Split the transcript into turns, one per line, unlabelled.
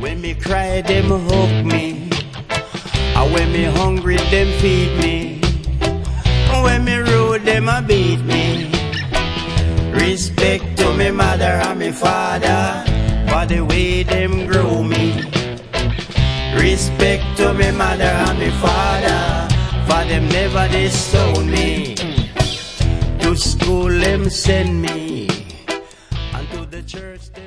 When me cry, them hug me. And when me hungry, them feed me. When me rude, them a beat me. Respect to me mother and me father for the way them grow me. Respect to me mother and me father for them never disown me. To school them send me, and to the church them